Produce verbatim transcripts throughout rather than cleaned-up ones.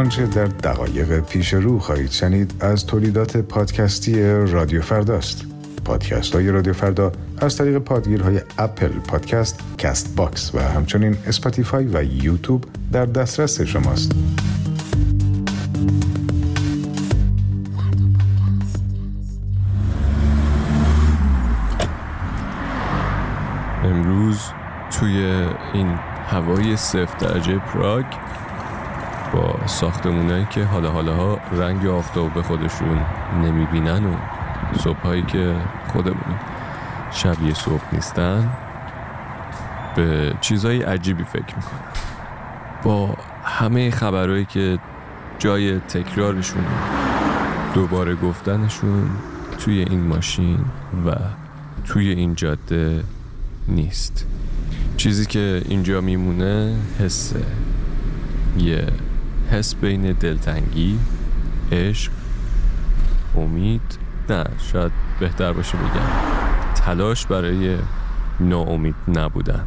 آنچه در دقایق پیش رو خواهید شنید از تولیدات پادکستی رادیو فرداست. پادکست های رادیو فردا از طریق پادگیرهای اپل پادکست، کست باکس و همچنین اسپاتیفای و یوتیوب در دسترس شماست. امروز توی این هوای صفر درجه پراگ با ساختمونایی که حالا حالاها رنگ آفتاب به خودشون نمیبینن و صبحایی که خودمونیم شبیه صبح نیستن، به چیزای عجیبی فکر میکنم. با همه خبرهایی که جای تکرارشون دوباره گفتنشون توی این ماشین و توی این جاده نیست. چیزی که اینجا میمونه حسه، یه حس بین دلتنگی، عشق، امید، نه شاید بهتر باشه بگم تلاش برای ناامید نبودن.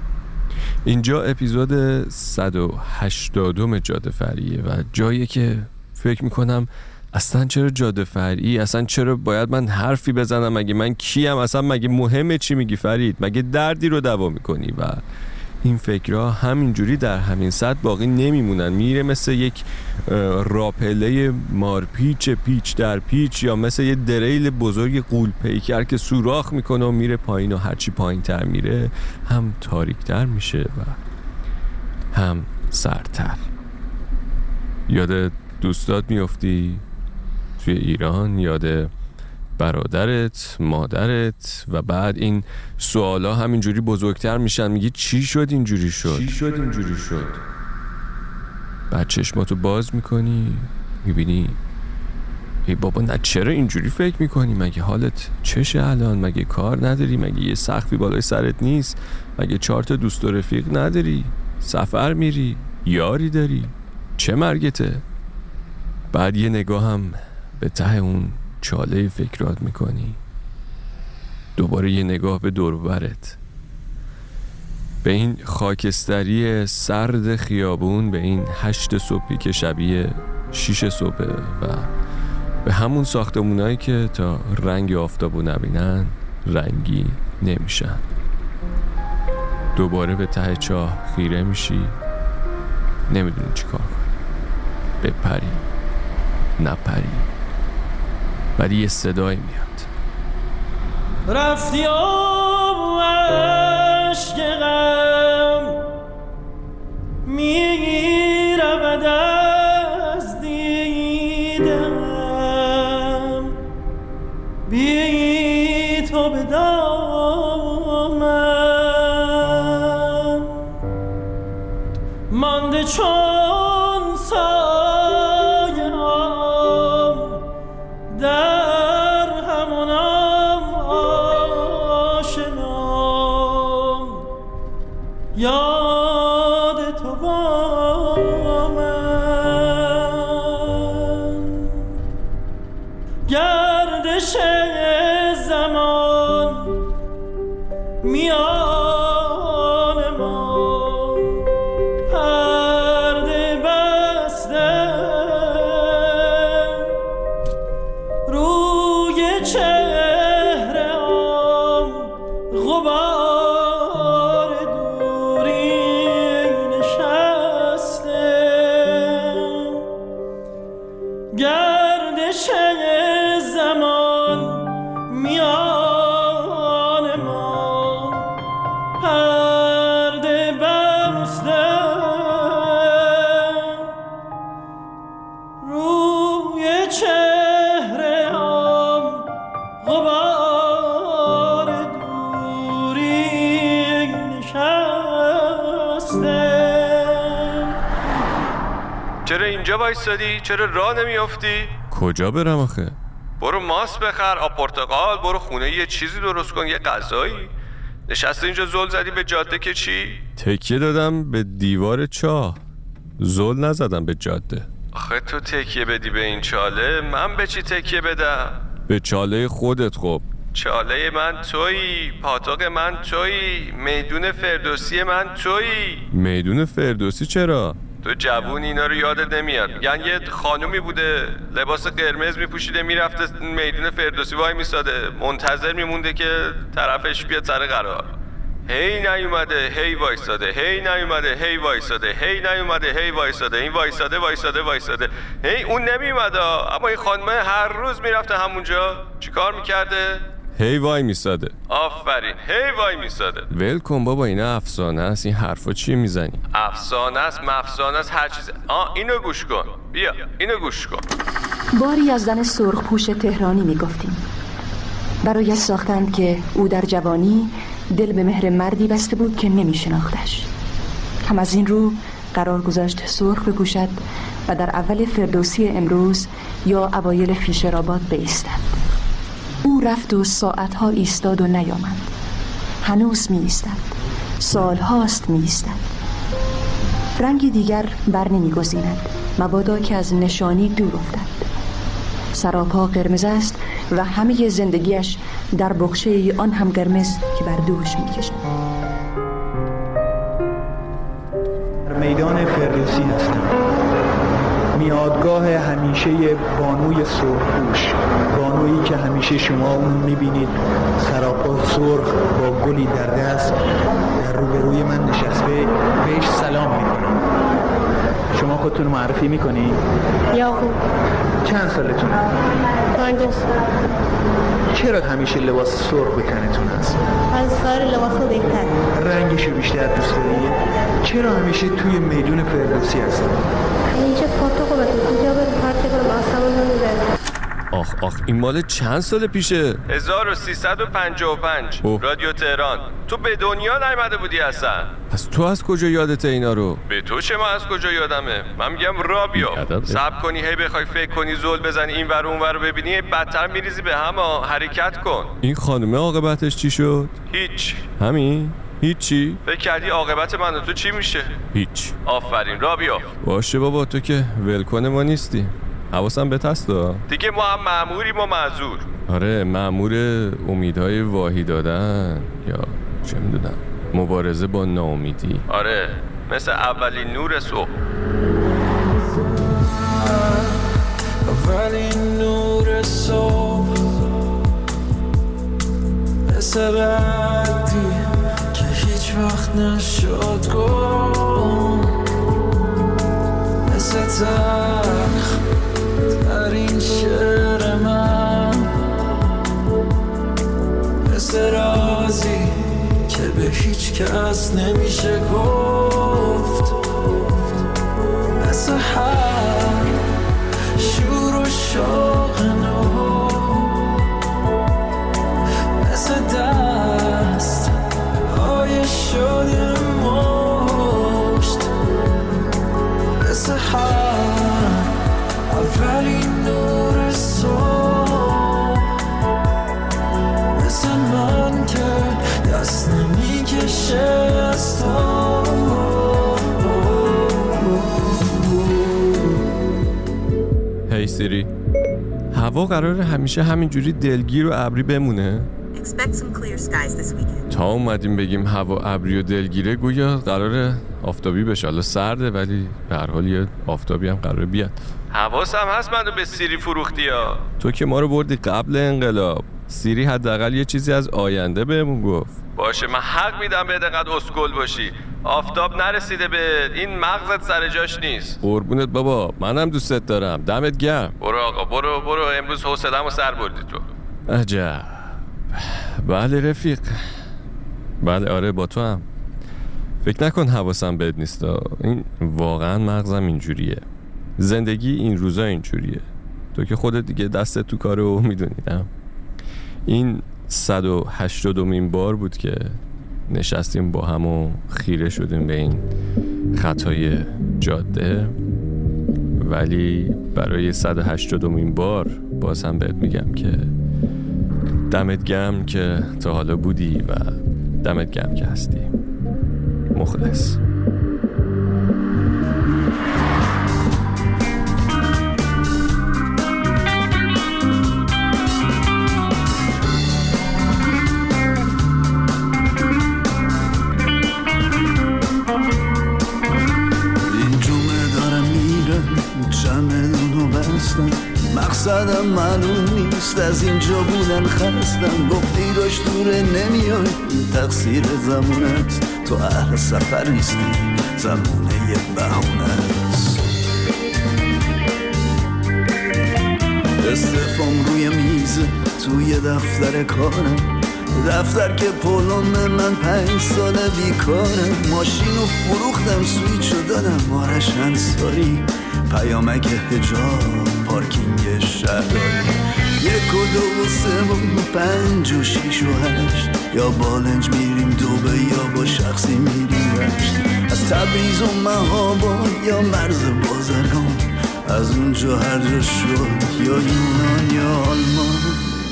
اینجا اپیزود صد و هشتادم جاده فرعیه و جایی که فکر میکنم اصلا چرا جاده فرعی، اصلا چرا باید من حرفی بزنم، مگه من کیم، اصلا مگه مهمه چی میگی فرید، مگه دردی رو دوا میکنی؟ و این فکرها همینجوری در همین سطح باقی نمیمونن، میره مثل یک راپله مارپیچ پیچ در پیچ یا مثل یه دریل بزرگ غول پیکر که سوراخ میکنه و میره پایین و هرچی پایین تر میره هم تاریک تر میشه و هم سردتر. یاد دوستات میافتی توی ایران، یاد برادرت، مادرت، و بعد این سوالا همینجوری بزرگتر میشن، میگی چی شد اینجوری شد چی شد اینجوری شد بعد چشماتو باز میکنی میبینی ای بابا نه چرا اینجوری فکر میکنی، مگه حالت چشه الان، مگه کار نداری، مگه یه سقفی بالای سرت نیست، مگه چهار تا دوست و رفیق نداری، سفر میری، یاری داری، چه مرگته؟ بعد یه نگاه هم به ته اون چاله فکرات میکنی، دوباره یه نگاه به دور و برت، به این خاکستری سرد خیابون، به این هشت صبحی که شبیه شیش صبح و به همون ساختمونایی که تا رنگ آفتابو نبینن رنگی نمیشن. دوباره به ته چاه خیره میشی، نمیدونی چی کار کنی، بپری نپری، ولی یه صدایی میاد، رفتی و عشق غم میرود از دیدم، بی تو به دامن مانده چون سایه هم در همونم آشنام، یاد تو با من گردش زمان میان ما پرده بسته، روی چهره هم غبار دوری نشسته، گردش زمان میان ما پرده بسته، روی چهره هم غبار دوری نشسته. چرا اینجا وایسادی؟ چرا راه نمیافتی؟ کجا برم آخه؟ برو ماست بخر، آب پرتقال، برو خونه یه چیزی درست کن، یه غذایی. نشسته اینجا زل زدی به جاده که چی؟ تکیه دادم به دیوار چاه، زل نزدم به جاده. آخه تو تکیه بدی به این چاله، من به چی تکیه بدم؟ به چاله خودت. خب چاله من تویی، پاتوق من تویی، میدون فردوسی من تویی. میدون فردوسی چرا؟ تو جوون اینا رو یادت نمیاد. میگن یه خانومی بوده لباس قرمز میپوشیده میرفته میدون فردوسی وای میساده منتظر میمونده که طرفش بیاد سر قرار. هی نیومده هی وایساده، هی نیومده هی وایساده، هی نیومده هی وایساده، این وایساده وایساده وایساده، هی اون نمیومده. اما این خانمه هر روز میرفته همونجا چیکار میکرده؟ هی وای میساده. آفرین، هی وای میساده. ول کن بابا، اینا افسانه است. این حرفا چی میزنی؟ افسانه است مفسانه است هر چیز. آ اینو گوش کن، بیا اینو گوش کن. باری از زن سرخپوش تهرانی میگفتیم. برای ساختند که او در جوانی دل به مهر مردی بسته بود که نمیشناختش. هم از این رو قرار گذاشت سرخ بپوشد و در اول فردوسی امروز یا اوایل فیشرآباد بایستد. او رفت و ساعتها ایستاد و نیامد. هنوز می ایستد. سالهاست می ایستد. رنگی دیگر بر نمی گزیند مبادا که از نشانی دور افتد. سراپا قرمز است و همه زندگیش در بخشه آن هم قرمز که بر دوش می کشد. در میدان فردوسی هستم، میادگاه همیشه بانوی سرخپوش، بانویی که همیشه شما اون میبینید سراپا سرخ با گلی در دست در روبروی من نشسته، بهش سلام میکنم. شما خودتون معرفی میکنی؟ یاقوب. چند سالتونه؟ پنج سال. چرا همیشه لباس سرخ به تنتون هست؟ از سایر لباسا بهتر. رنگشو بیشتر دوست داری؟ چرا همیشه توی میدون فردوسی هستی؟ همیشه پاتو خوبه اینجا برو پارتی کنم آسمان رو میبرم. آخ آخ این مال چند سال پیشه؟ هزار و سیصد و پنجاه و پنج. رادیو تهران. تو به دنیا نیامده بودی اصلا. پس تو از کجا یادته اینا رو؟ به تو چه، من از کجا یادمه؟ من میگم را بیا صبر کنی هی بخوای فکر کنی زل بزنی این ور اون ور رو ببینی بدتر میریزی به هم. حرکت کن. این خانمه عاقبتش چی شد؟ هیچ. همین؟ هیچی؟ فکر کردی عاقبت من و تو چی میشه؟ هیچ. آفرین، را بیا. باشه بابا، تو که ولکن ما نیستی. حواسم به تستا دیگه. ما هم مأموریم و معذور. آره، مأمور امیدهای واهی دادن یا چه میدونم مبارزه با ناامیدی. آره، مثل اولین نور صبح. اولین نور صبح مثل بعدی که هیچ وقت نشد گم، مثل تلخ در این شعر من، مثل رازی که به هیچ کس نمیشه گفت، مثل هر شور و شوق نو، مثل دست های شده مشت، مثل هر اولین نور صبح، مثل من که دست نمیکشه از تو. هی سیری، هوا قراره همیشه همینجوری دلگیر و ابری بمونه؟ تا اومدیم بگیم هوا ابری و دلگیره گویا قراره آفتابی بشه. حالا سرده ولی به هر حال یه آفتابی هم قراره بیاد. حواسم هست منو به سیری فروختی ها. تو که ما رو بردی قبل انقلاب. سیری حداقل یه چیزی از آینده بهمون گفت. باشه، من حق میدم به دقت اسکل باشی. آفتاب نرسیده به این مغزت سر جاش نیست. قربونت بابا، منم دوستت دارم. دمت گرم. برو آقا، برو برو، امروز حوصله‌مو سر بردی تو. عجب. بله رفیق. بله آره، با تو هم. فکر نکن حواسم بهت نیست. این واقعا مغزم اینجوریه. زندگی این روزا اینجوریه. تو که خودت دیگه دستت تو کاره و میدونیدم. این صد و هشتادمین بار بود که نشستیم با هم و خیره شدیم به این خطای جاده، ولی برای صد و هشتادمین بار باز هم بهت میگم که دمت گرم که تا حالا بودی و دمت گرم که هستی. مخلص. این جمعه اومدم معلوم نیست، از اینجا بودن خستم، گفتی داشت دوره نمیای، تقصیر زمونت، تو اهل سفر نیستی، زمونه یه بهونه است. استفام روی میز توی دفتر کارم، دفتر که پولم من پنج ساله بیکارم، ماشینو فروختم سویچو دادم آرش انصاری، پیامک حجاب پارکینگ شهرداری، یک و دو و سه و پنج و شیش و هشت، یا بالنج میریم دوبه یا با شخصی میریم رشت، از تبریز و مهاباد یا مرز بازرگان، از اونجا هر جا شد یا یونان یا آلمان.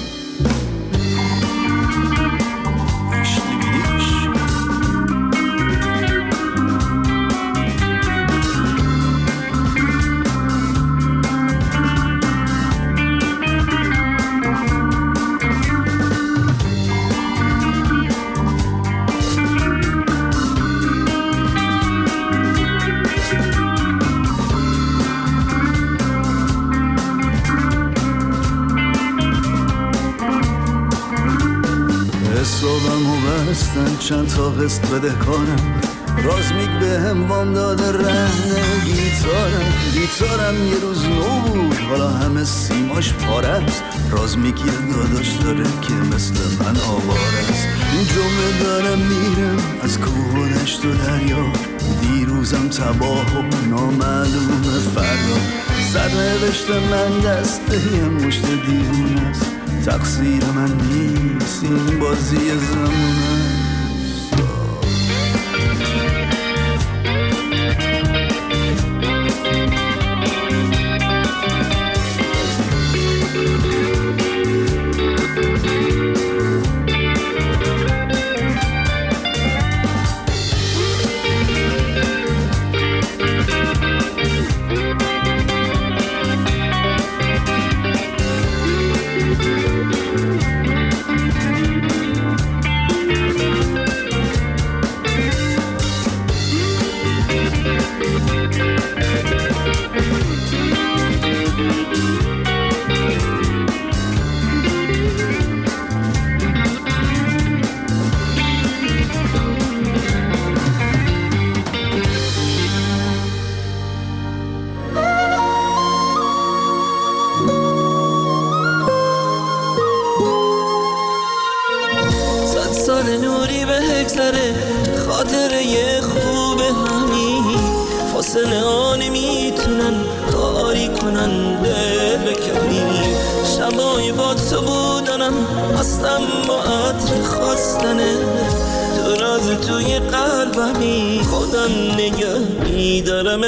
حسابم و بستن چند تا قسط بده کارم، رازمیک به هم وام داده رهن گیتارم، گیتارم یه روز نو بود حالا همه سیماش پاره است، رازمیک یه داداش داره که مثل من آواره است، این جمعه دارم میرم از کوه و دشت و دریا، دیروزم تباه و نامعلوم فردا، سرنوشت من دسته یه مشت دیوونه است، تقصیر من نیست این بازی زمونه. خاطره خوب همین فاصله ها نمیتونن کاری کنن دل بکنی، شبای با تو بودنم هستم با عطر خواستنه، تو راز توی قلبمی خودم نگه میدارم،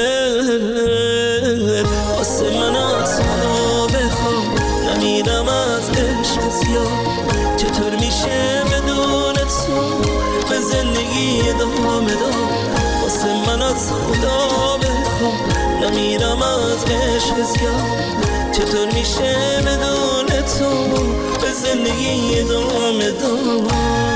واسه من از خدا بخوام نمیرم از عشق زیاد، چطور میشه بدون تو به زندگی ادامه دار، واسه من از خدا بخوام نمیرم از عشق زیاد، چطور میشه بدون تو به زندگی ادامه دار.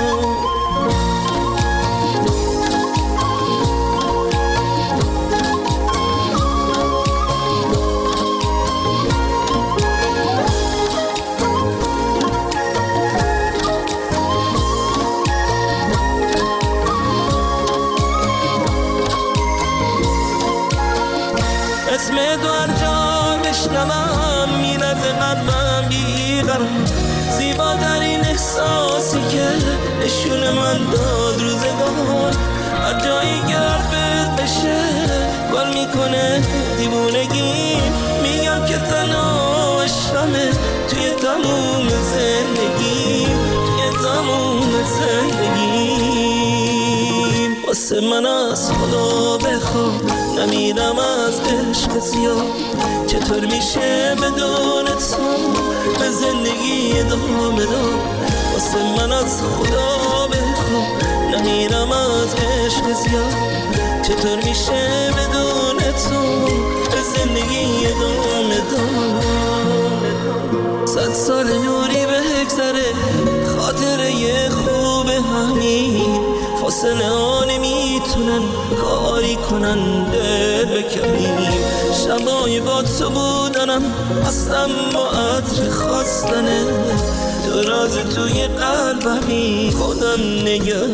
اسم تو هر جا بشنوم میرد قلبم بیقرار، زیباترین احساسی که نشون من داد روزگار، هر جایی که حرفت بشه گل میکنه دیوونگی، میگم که تنها عشقمه توی تموم زندگی، توی تموم زندگی، واسه من از خدا بخوام نمیرم از عشق زیاد، چطور میشه بدون تو به زندگی ادامه دار، واسه من از خدا بخوام نمیرم از عشق زیاد، چطور میشه بدون تو به زندگی ادامه دار. صد سال نوری به هگذره خاطره خوب همین فاصله ها نمیتونن کاری کنن دل بکنیم. شبای با تو بودنم اصلا با عطر خواستنه، تو راز توی قلبمی خودم نگه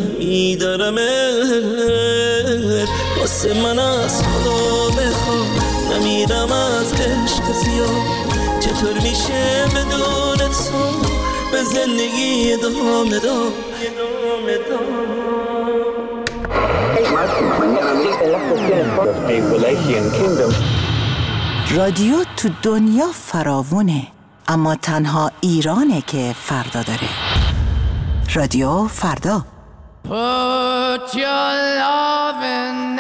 میدارمت. واسه من از خدا بخوام نمیرم از عشق زیاد، چطور میشه بدون تو به زندگی ادامه دار. رادیو تو دنیا فراوونه، اما تنها ایرانه که فردا داره. رادیو فردا. Put your loving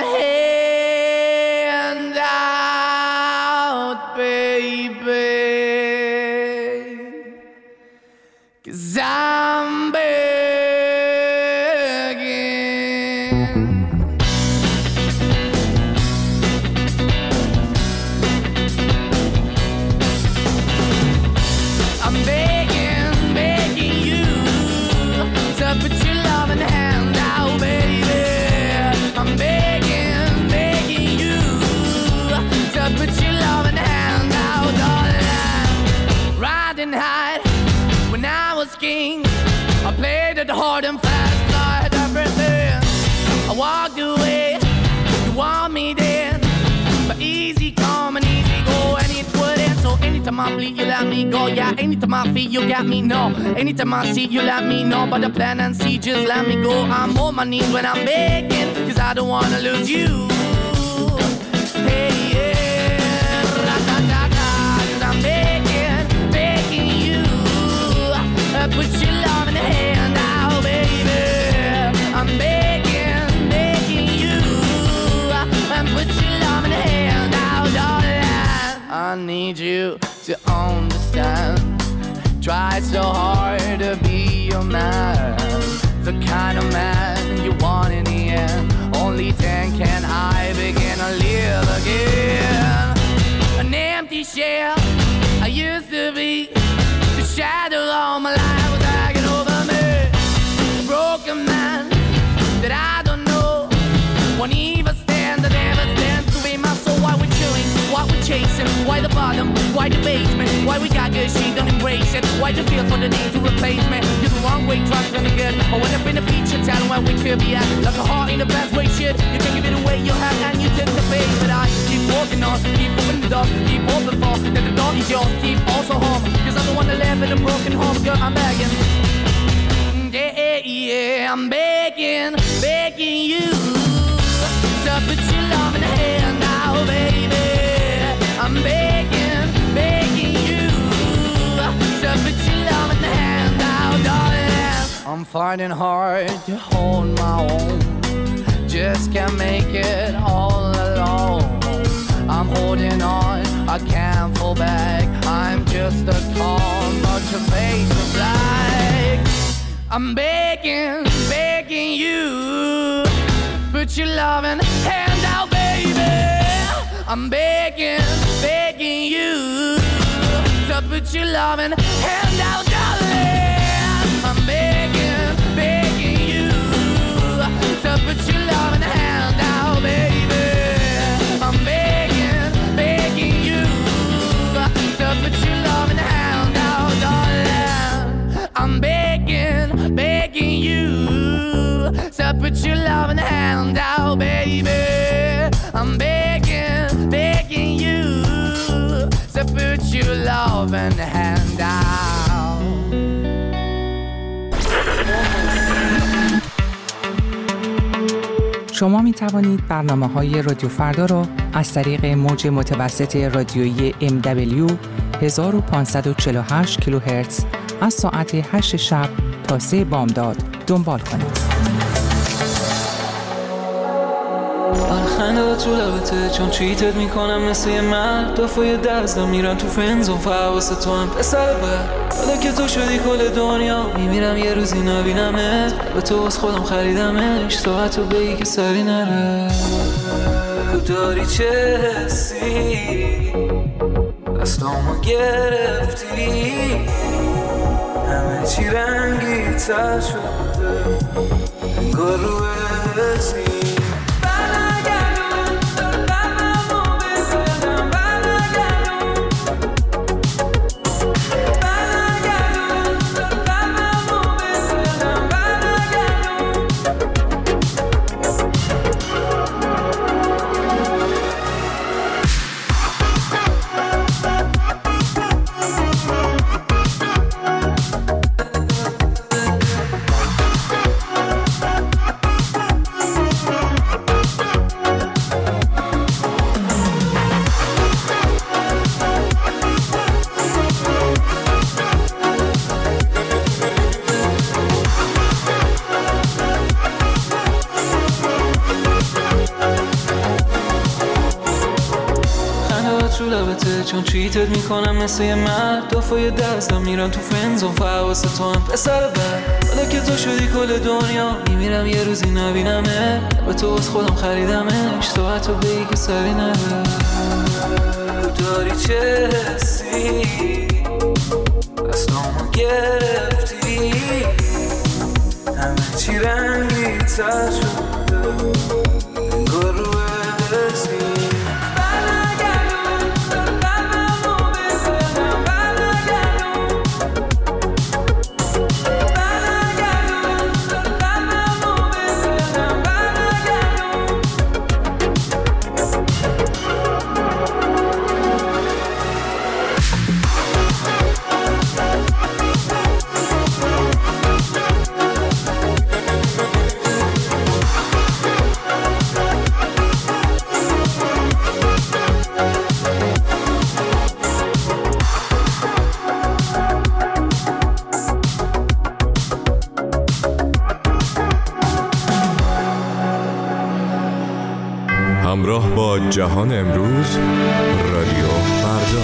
hand out, baby, 'cause I'm begging. I'm begging, begging you to put your loving hand out, baby. I'm begging, begging you to put your loving hand out, darling. Riding high when I was king, I played it hard and fast, tried everything. I walked away, you want me then, but easy come and easy go, and it wouldn't. So anytime I bleed, you let me go. Yeah, anytime I feel, you got me, no. Anytime I see, you let me know. But the plan and see, just let me go. I'm on my knees when I'm begging, 'cause I don't wanna lose you. Hey, yeah, ra-da-da-da, 'cause I'm begging, begging you, uh, put your love in the hand out, baby. I'm begging, begging you, uh, and put your love in the hand out, darling. I need you to understand. Try so hard to be your man, the kind of man you want in the end. Only then can I begin to live again. An empty shell I used to be, the shadow all my life was hanging over me. A broken man that I don't know, won't even stand, that never stands to be my soul. Why we're chilling, why we're chasing, why the bottom, why the basement, why we got good, she don't embrace it. Why the feel for the need to replace me? You're the wrong way, trying to be good. I went up in a feature town where we could be at, like a heart in the best way, shit. You can give it away, you have, and you take the bait. But I keep walking on, keep opening the door, keep open for, that the door is yours, keep also home. 'Cause I'm the one that live in a broken home, girl, I'm begging. Yeah, yeah, I'm begging, begging you to put your love in the hand now, baby. I'm begging, begging you to put your love in the hand now, darling. I'm fighting hard to hold my own, just can't make it all alone. I'm holding on, I can't fall back. I'm just a call, not your face of black. I'm begging, begging you, put your loving hand out, baby. I'm begging, begging you to put your loving hand out, darling. I'm begging, begging you to put your loving hand out, baby. I'm begging, begging you to put your loving hand out, darling. I'm begging, begging you to put your loving hand out, baby. I'm begging, begging you to put your loving hand out. شما می توانید برنامه‌های رادیو فردا را از طریق موج متوسط رادیویی ام دبلیو هزار و پانصد و چهل و هشت کیلوهرتز از ساعت هشت شب تا سه بامداد دنبال کنید. خنده تو لبته چون چیتت میکنم مثل یه مرد دفعه دزدم میرم تو فرنزون فواسه تو هم پسر بر حالا که تو شدی کل دنیا میمیرم یه روزی نبینمت به تو از خودم خریدمش ساعت رو بگی که سری نره بگو داری چه حسی دستامو گرفتی همه چی رنگی تر شده انگار رو اسمی چون چیتت میکنم مثل یه مرد دافای دستم میرم تو فرنزون فحواس تو هم پسر بر حالا که تو شدی کل دنیا میمیرم یه روزی نبینمه به تو از خودم خریدمش تو حتی بگی که سری نده داری چه حسی اصلامو گرفتی همه چی رنگی تر شده انگار رو اسمی همراه با جهان امروز رادیو فردا.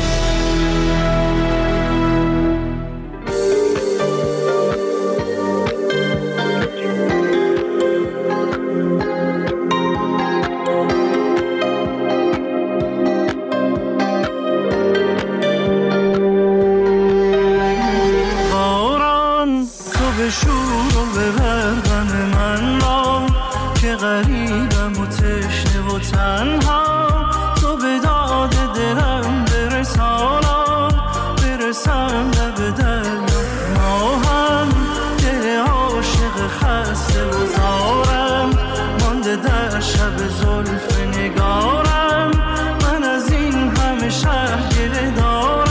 باران تو به شور و به برغم من را که غریبم و تشنه و تنها تو به داد دلم برسانا برسم لب دریا ما هم دل عاشق خسته و زارم مانده در شب زلف نگارم من از این همه شهر گله دارم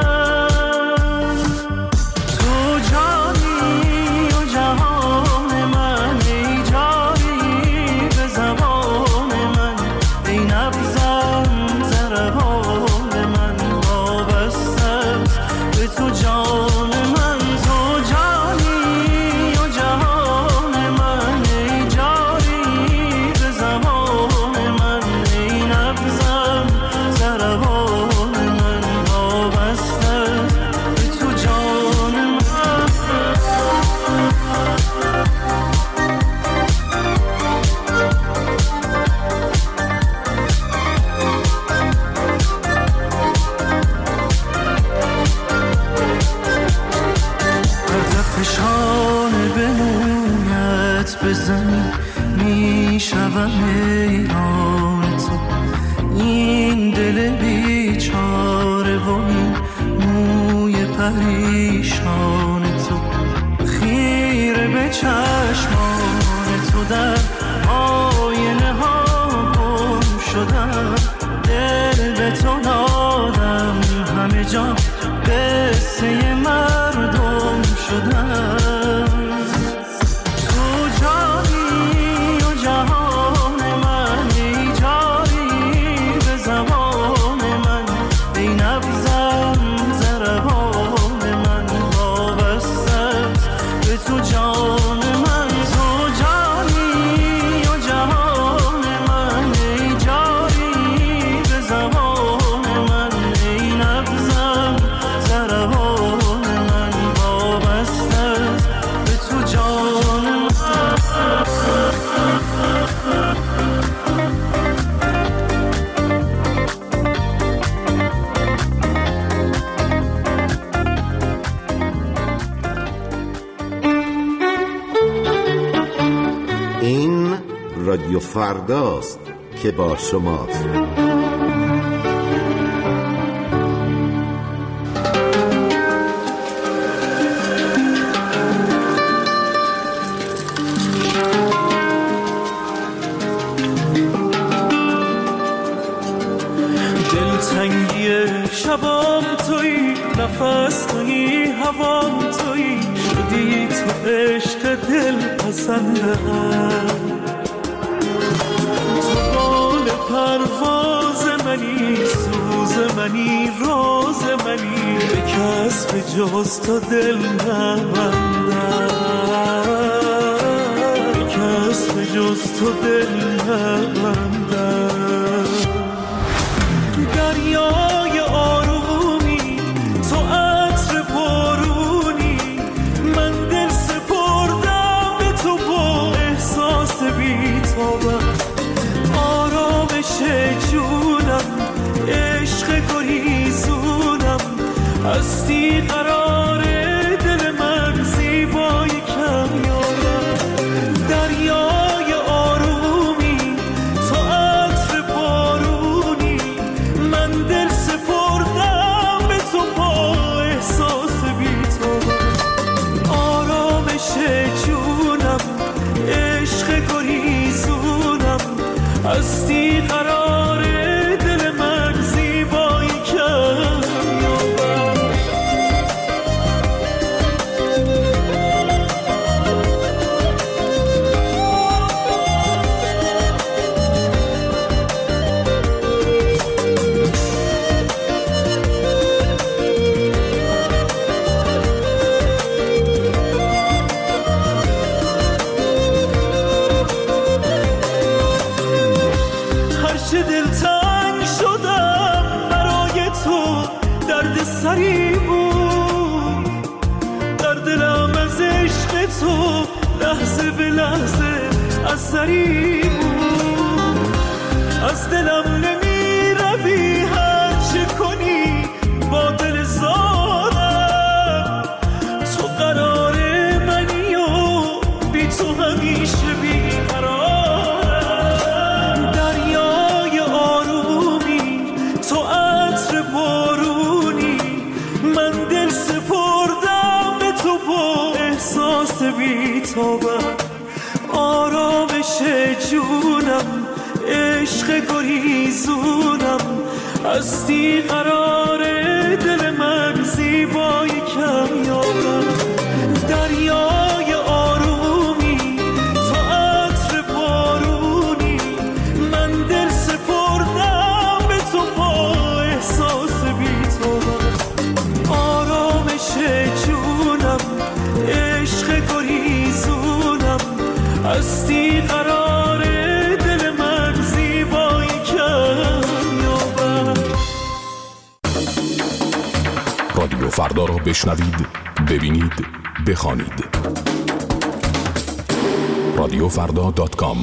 تو جانی و جهان من ای جانی به زبان من ای نبضم ضربان من وابسته است به تو جان من تو جانی و جهان من ای جانی به زبان من ای نبضم ضربان من وابسته است به تو جان من فشانه به مویت بزنی میشوم حیران تو این دل بیچاره و این موی پریشان تو خیره به چشمان تو در آینه ها گم شدم دل به تو دادم همه جا قصه مردم شدم تو جانی و جهان من ای جانی به زبان من ای نبضم ضربان من وابسته است به تو جان من تو جانی و جهان من ای جانی به زبان من ای نبضم رادیو فرداست که با شماست. دلتنگی شبام تویی، نفس تویی، هوام تویی، شدی تو عشق دل پسندم. تو بال پرواز منی، سوز منی، راز منی، به کس به جز تو دل نبندم، به کس به جز تو دل نبندم. دریای آرومی، تو عطر بارونی، من دل سپردم به تو با احساس بی‌تابم. آرامش جونم، عشق گریزونم، هستی قرار دل من، زیبای کمیابم. دریای آرومی، تو عطر بارونی، من دل سپردم به تو با احساس بی‌تابم. آرامش جونم، عشق گریزونم، هستی قرار دل من، زیبایی کمیابم. هرچه دلتنگ شدم برای تو، درد سری بود در دلم، از عشق تو لحظه به لحظه اثری بود. از دلم نمی روی، هر چه کنی با دل زارم. تو قرار منی و بی تو همیشه بی قرارم. دریای آرومی، تو عطر بارونی، من دل سپردم به تو با احساس بی‌تابم. آرامش جونم، عشق گریزونم، هستی قرار دل من، زیبای کمیابم. دریای آرومی، تو عطر بارونی، من دل سپردم به تو با احساس بی‌تابم. آرامش جونم، عشق گریزونم، هستی قرار دل من، زیبایی کمیابم. رادیو فردا را بشنوید، ببینید، بخوانید. رادیو فردا دات کام.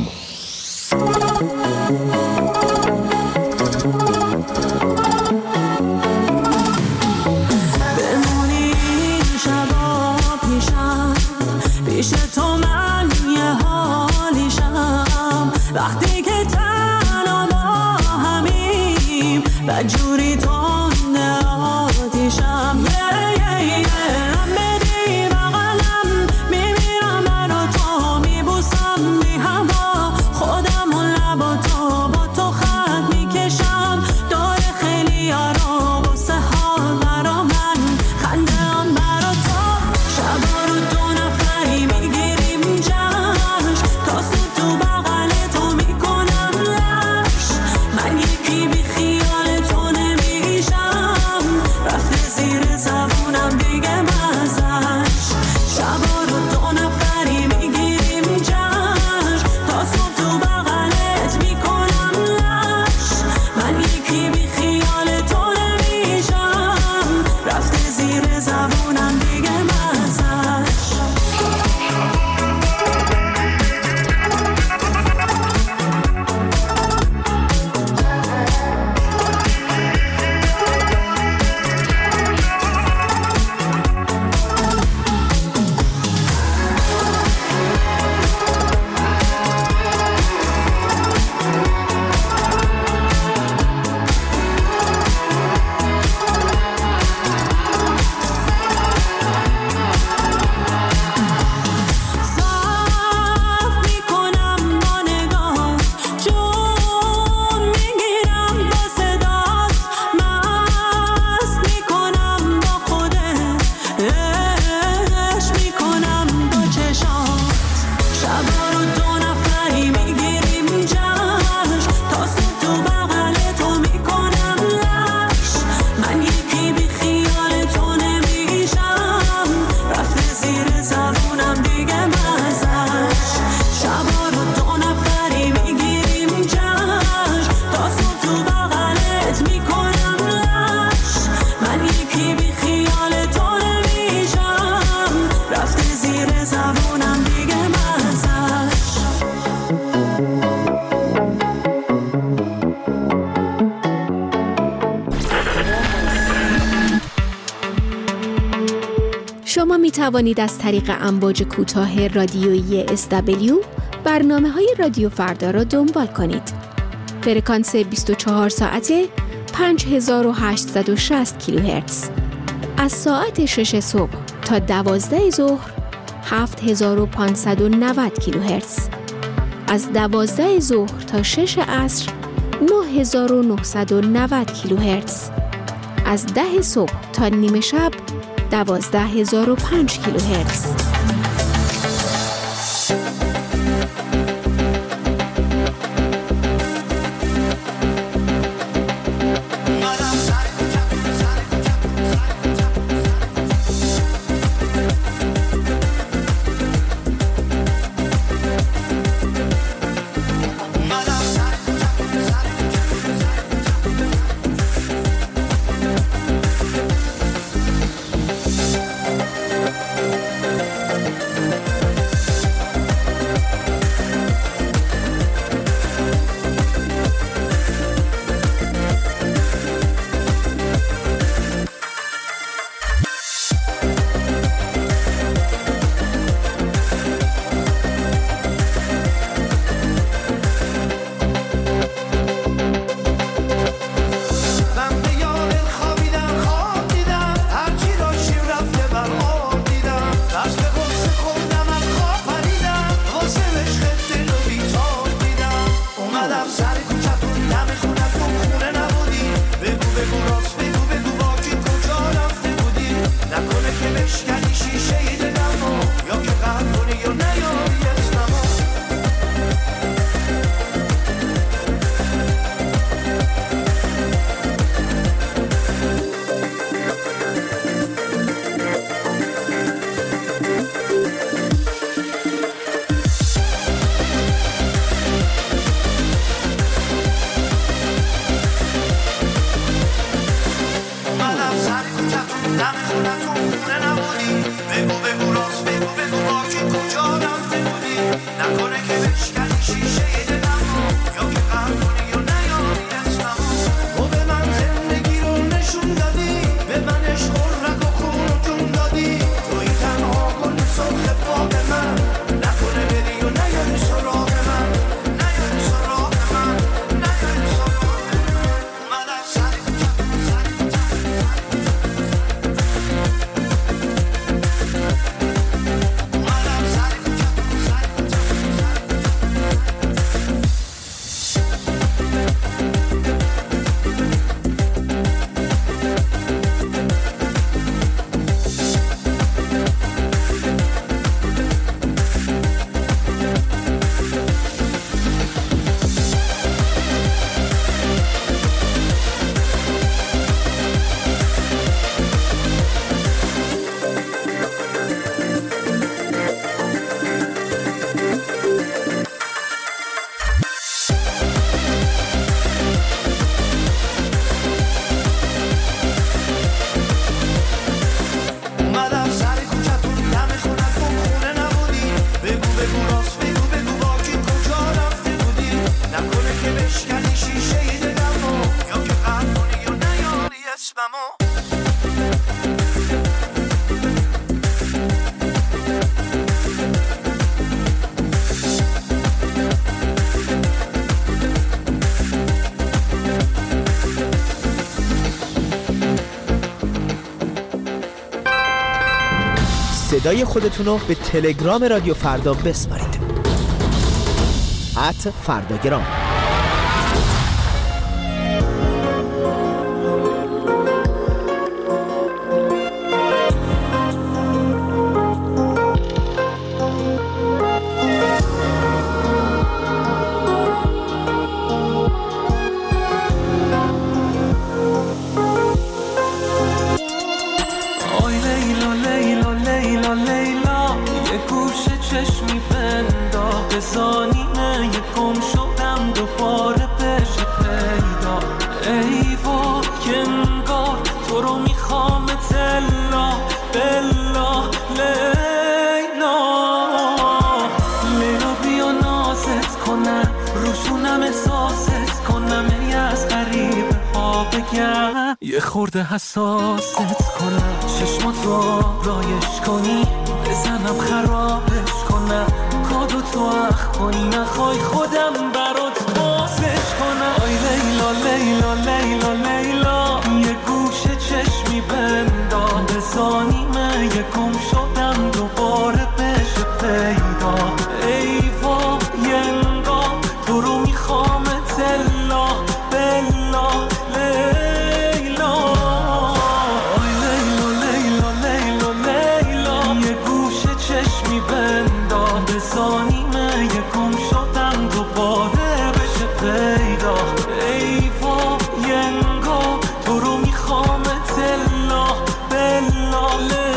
بمونی شبا پیشم، پیش تو من یه حالیشم. وقتی که تنها با همیم، بدجوری تنده آتیشم. یه یه یه هم بدی بغلم، میمیرم برا تو، میبوسم بی هوا خودم و لبا تو، با تو خط میکشم داره خیلی یارا، واسه حال برا من خنده هم برا تو. شبا رو دو نفری میگیریم جشن، تا سود تو بغل تو میکنم شما می توانید از طریق امواج کوتاه رادیویی اس دبلیو برنامه‌های رادیو فردا را دنبال کنید. فرکانس بیست و چهار ساعته پنج هزار و هشتصد و شصت کیلوهرتز. از ساعت شش صبح تا دوازده ظهر هفت هزار و پانصد و نود کیلوهرتز. از دوازده ظهر تا شش عصر نه هزار و نهصد و نود کیلوهرتز. از ده صبح تا نیمه شب دوازده هزار و پنج کیلوهرتز. صدای خودتون رو به تلگرام رادیو فردا بسپارید. ات فرداگرام. بگم یه خورده حساست کنم، چشمات رو رایش کنی، بزنم خرابش کنم، کادو تو اخ کنی، نخوای خودم برات بازش کنم. آی لیلا لیلا لیلا لیلا، یه گوشه چشمی بندام، بزانیم یه گم شدم دوباره بشه پیدا. ای وا یه انگاه تو رو میخوام تلا بلا لیلا. آی لیلا لیلا لیلا لیلا، یه گوشه چشمی بندام، بزانیم یه گم شدم دوباره بشه پیدا. ای وا یه انگاه تو رو میخوام تلا بلا لیلا.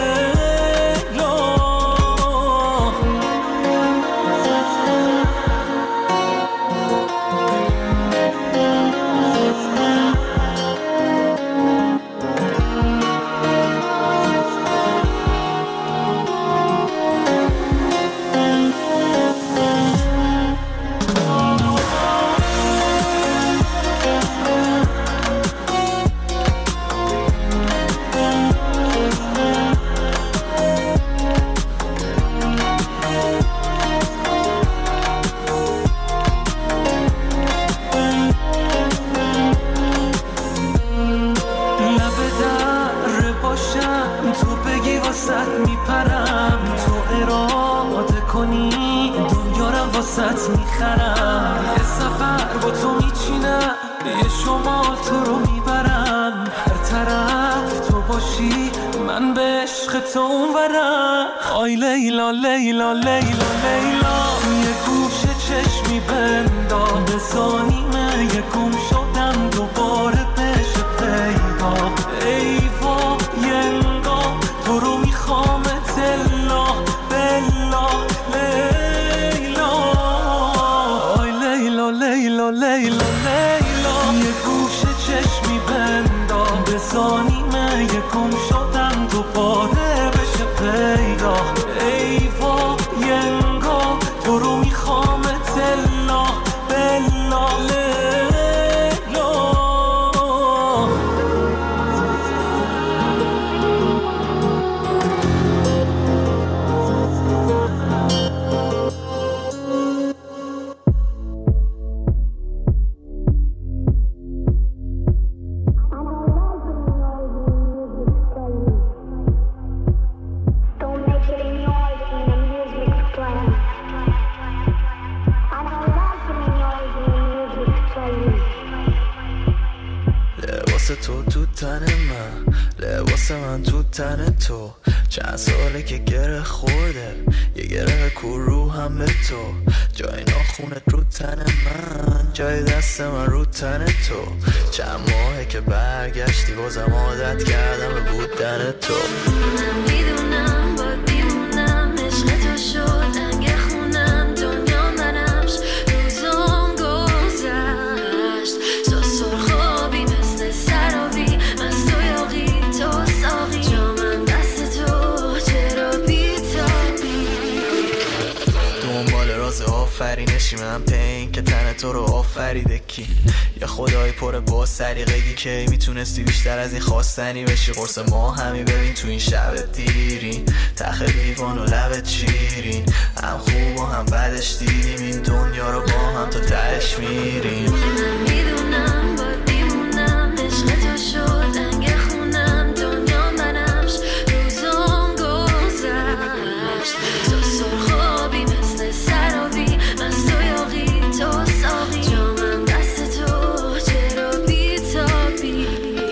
واسط میخرم، یه سفر با تو میچینم، یه شمال تو رو میبرم، هر طرف تو باشی من به عشق تو اونورم. آی لیلا لیلا لیلا لیلا، یه گوشه چشمی بندام، بزانیم یه گم شدم دوباره بشه پیدا. ای وا یه انگاه تو رو میخوام تلا بلا لیلا. آی لیلا لیلا لیلا لیلا، یه گوشه چشمی بندام، بزانیم یه گم شدم دوباره بشه پیدا. ای وا یه انگاه تو رو میخوام تلا بلا لیلا. تو تو تن من، لباس من تو تن تو، چند ساله که گره خورده، یه گره کرو هم به تو، جای ناخونت رو تن من، جای دست من رو تن تو، چند ماهه که برگشتی بازم عادت کردم به بودن تو. من میدونم باید بیمونم، عشق تو شد انگ خونم، دنیا منمش روزم گذشت، تو سرخابی مثل سرابی، از تو یاقی تو ساقی، جامم دست تو چرا بیتابی. دنبال راز آفرینشی من پین که تن تو رو آفریده کی، یا خدای پر با سریقگی که میتونستی بیشتر از این خواستنی بشی. قرص ما همی ببین تو این شب دیرین، تخ دیوان و لبت شیرین، هم خوب و هم بدش دیدیم این دنیا رو با هم تا تهش میریم. من میدونم باید بیمونم، عشق تو شد انگ خونم، دنیا منمش روزم گذشت، تو سرخابی مثل سرابی، از تو یاقی تو ساقی، جامم دست تو چرا بیتابی.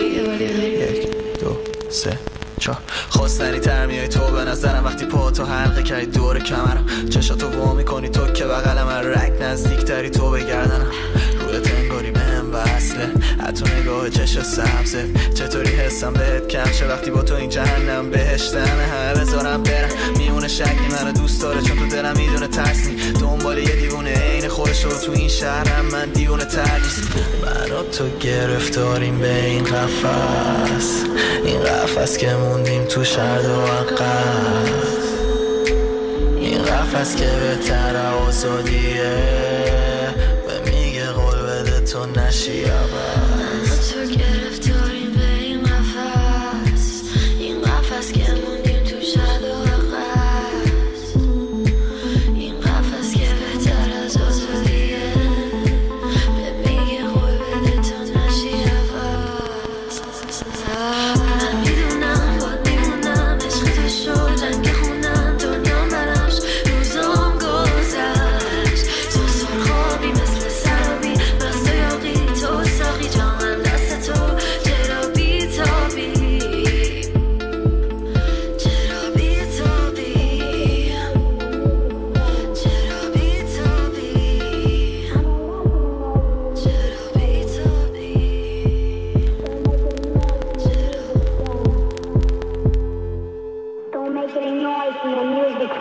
یک دو سه چهار، خواستنی تر میای تو به نظرم وقتی پا تو حلقه کردی دور کمرم، چشاتو وا میکنی تو که بغل من، رگ نزدیک تری تو بگردنم، روی تنگاری بهم وصله، حتی نگاه چش سبزه، چطوری حسم بهت کم شه وقتی با تو این جهنم بهشتمه، همه بذارم برم میونه شکلی منو دوست داره چون تو دلم میدونه ترس نی، دنبال یه دیوونه عین خودش رو تو این شهرم من دیوونه تر نیست. من و تو گرفتاریم به این قفس، این قفس که موندیم تو شرد و عقب، این قفس که بهتر آزادیه و میگه قول بده تو نشی عوض. تو گرفتار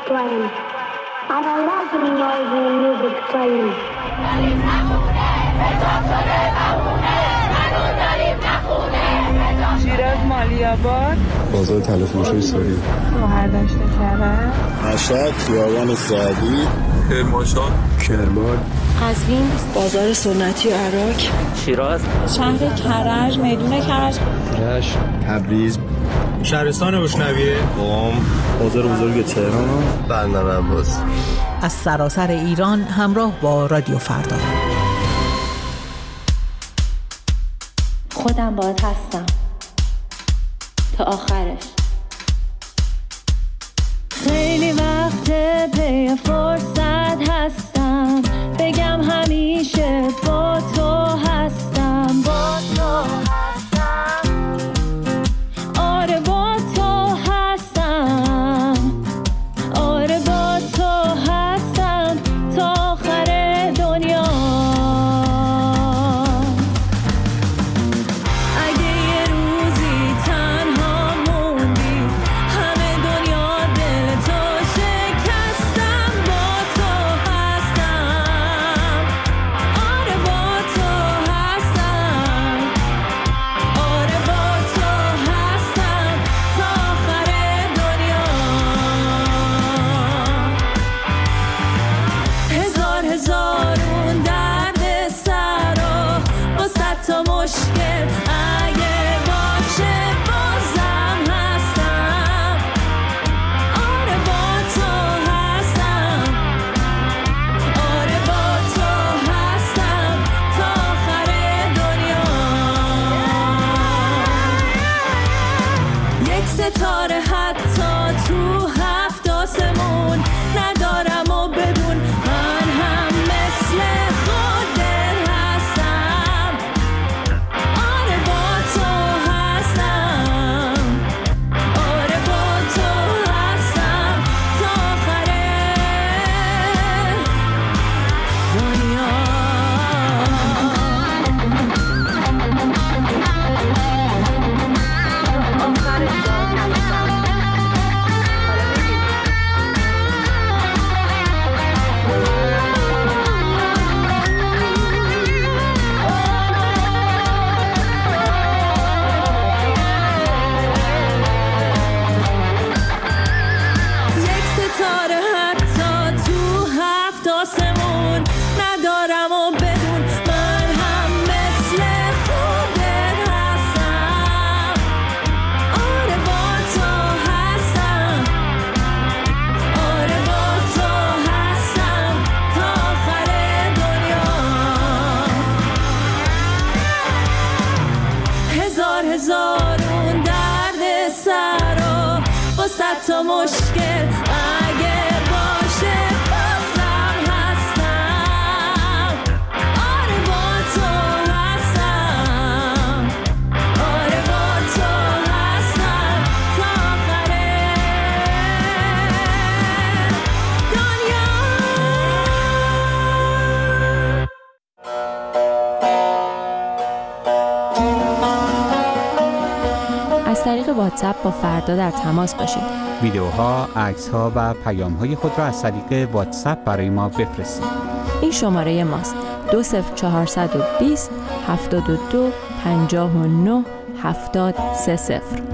playing. And I love the noise when the music's playing. شیراز مالی‌آباد بازار طلا فروشی ساری شهرداشت کرد مشهد خیابان سعدی کرمانشاه کرمان قزوین بازار سنتی و عراق شیراز شهر کرج میدون کرج رشت تبریز شهرستان بوشنویه قم بازار بزرگ تهران بندر عباس از سراسر ایران همراه با رادیو فردا. خودم باهات هستم تا آخرش. خیلی وقت پی فرصت هستم بگم همیشه با تو هستم با تو هستم آره با تو هستم آره با تو هستم تا آخر دنیا. ستاره حتی تو هفت آسمون ندارم و بدون من هم مثل خودت هستم آره با تو هستم آره با تو هستم تا آخر دنیا. هزارون درد سر و واسه تا مشکل اگه باشه بازم هستم آره با تو هستم آره با تو هستم تا آخر دنیا. از طریق واتساپ با فردا در تماس باشید. ویدیوها، عکس‌ها و پیام‌های خود را از طریق واتساپ برای ما بفرستید. این شماره ماست دو صفر چهارصد و بیست هفتاد و دو پنجاه و نه هفتاد سه صفر.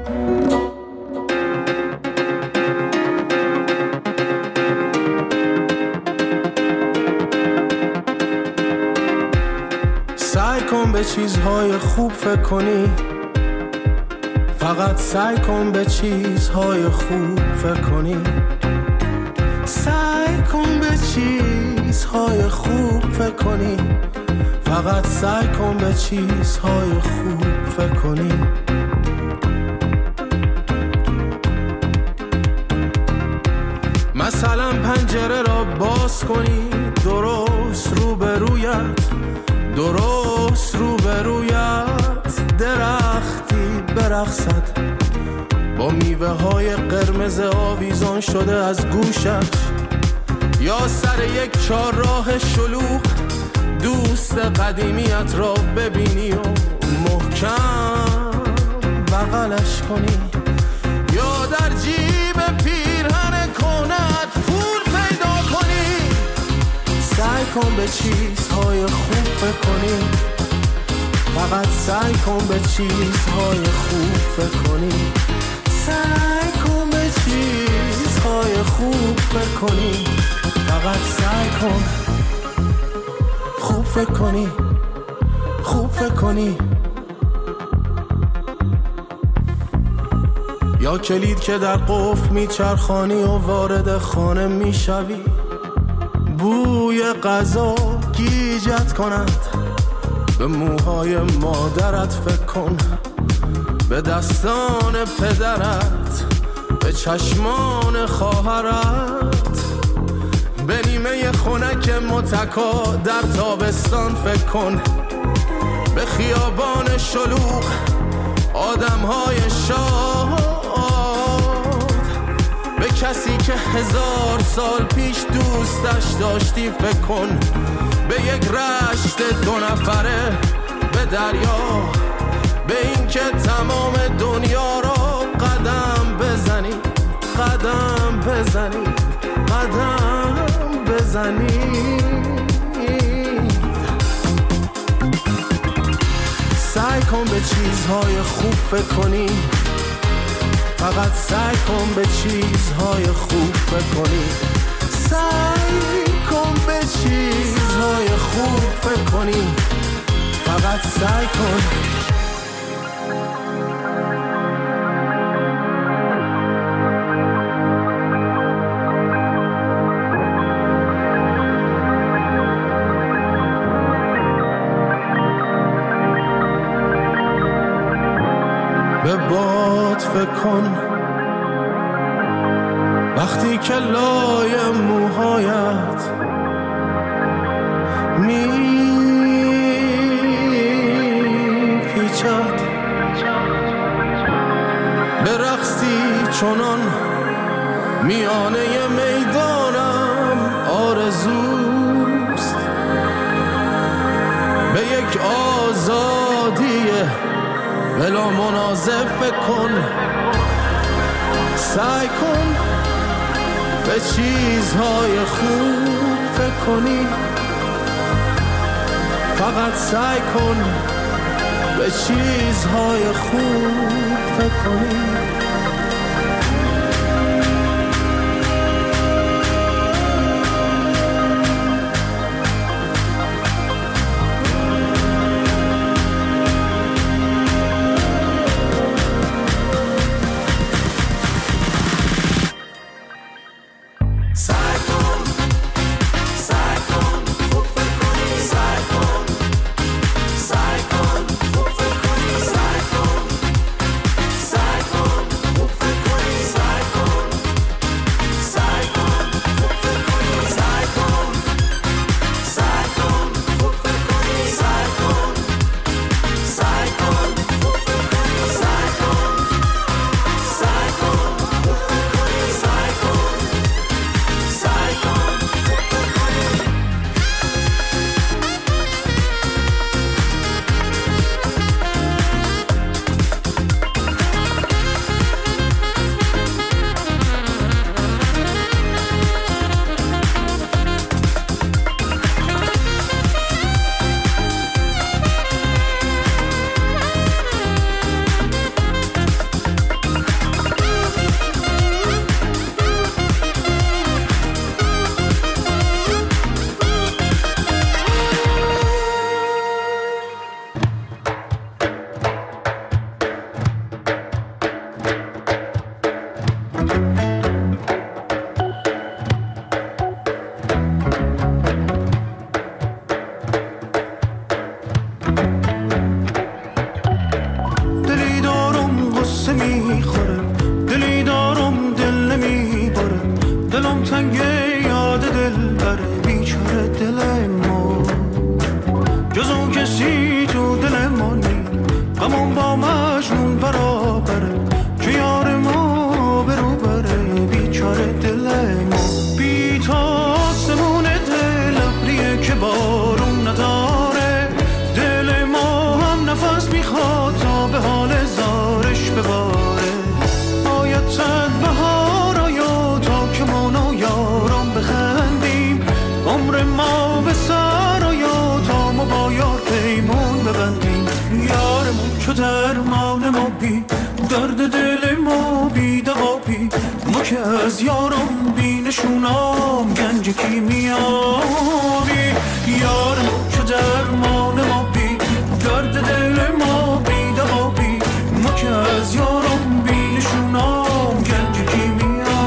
سعی کن به چیزهای خوب فکر کنی، فقط سعی کن به چیزهای خوب فکر کنی، سعی کن به چیزهای خوب فکر کنی، فقط سعی کن به چیزهای خوب فکر کنی. مثلا پنجره را باز کنی، درست روبرویت، درست روبرویت درختی برقصد با میوه های قرمز آویزان شده از گوشش، یا سر یک چهارراه شلوغ دوست قدیمیت را ببینی و محکم بغلش کنی، یا در جیب پیرهن کنه کن به چیزهای خوب فکر کنی، فقط سعی کن به چیزهای خوب فکر کنی، سعی کن به چیزهای خوب فکر کنی، فقط سعی کن خوب فکر کنی، خوب فکر کنی. یا کلید که در قفل میچرخانی و وارد خانه میشوی، بوی غذا گیجت کند، به موهای مادرت فکر کن، به دستان پدرت، به چشمان خواهرت، به نیمه خنک متکا در تابستان فکر کن، به خیابان شلوغ آدمهای شاد، به کسی که هزار سال پیش دوستش داشتی فکر کن، به یک رشت دو نفره، به دریا، به این که تمام دنیا را قدم بزنی، قدم بزنی، قدم بزنی. سعی کن به چیزهای خوب فکر کنی، فقط سعی کن به چیزهای خوب فکر کنی، سعی کن به چیزهای خوب فکر کنی، فقط سعی کن. به باد فکر کن وقتی که لای موهایت می پیچد، به رقصی چنان میانه میدانم آرزوست، به یک آزادی بلا منازع فکر کن، سعی کن به چیزهای خوب فکر کنی، فقط سعی کن به چیزهای خوب فکر کنی. درد دل ما بی دوابی، ما که از یارم بینشونام گنج کیمیابی. یارم چو درمان ما بی درد دل ما بی دوابی، ما که از یارم بینشونام گنج کیمیابی.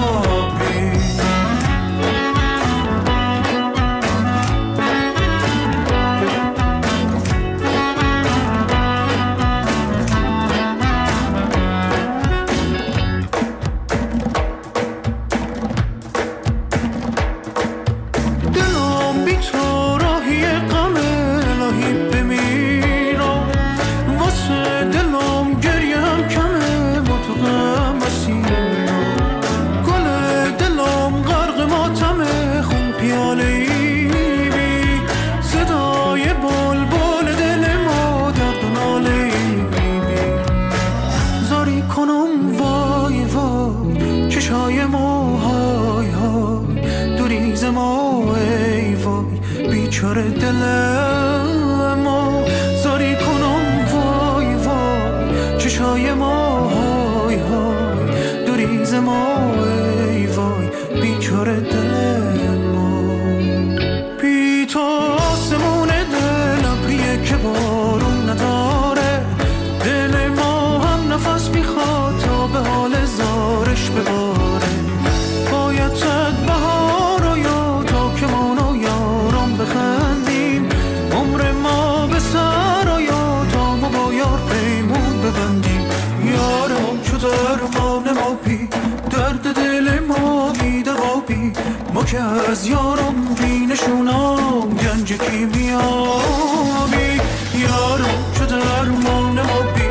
بیچاره دل ما زاری کنم وای وای، چشای ما های های دوریز ما ای وای، بیچاره دل ما. بی تو آسمون دل ابریه که بارون نداره، دل ما هم نفس میخواد تا به حال زارش بباره. باید صد بهار و یا تا که مانو یارم بخندیم، عمر ما به سر و یا تا ما با یار پیمون ببندیم. یارم چو درمان ما بی درد دل ما بی دوابی، ما که از یارم بینشونام گنج کیمیابی. یارم چو درمان ما بی